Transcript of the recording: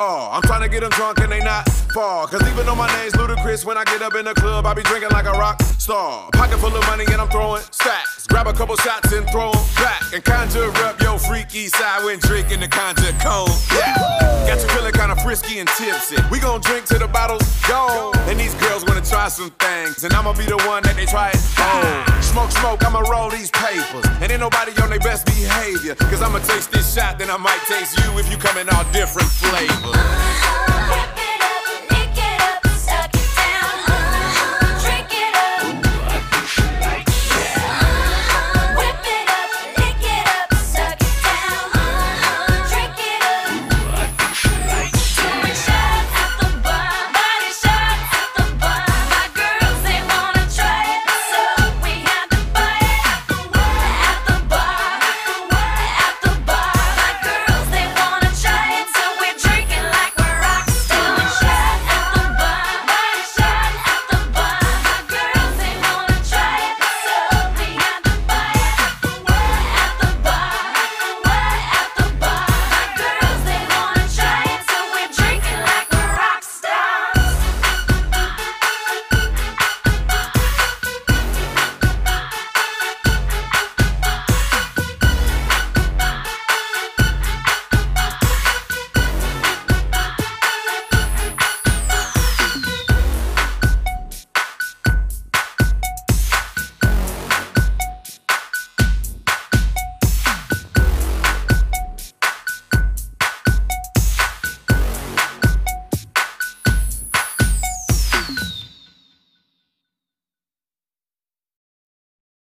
all. I'm trying to get them drunk and they not fall. Cause even though my name's Ludacris, when I get up in the club, I be drinking like a rock star. Pocket full of money and I'm throwing stacks. Grab a couple shots and throw them back. And conjure up your freaky side when drinking the conjure cone. Yeah. Got you feeling kinda frisky and tipsy. We gon' drink till the bottle's gone. And these girls wanna try some things. And I'ma be the one that they try it on. Smoke, smoke, I'ma roll these papers. And ain't nobody on their best behavior. Cause I'ma taste this shot, then I might taste you if you come in all different flavors.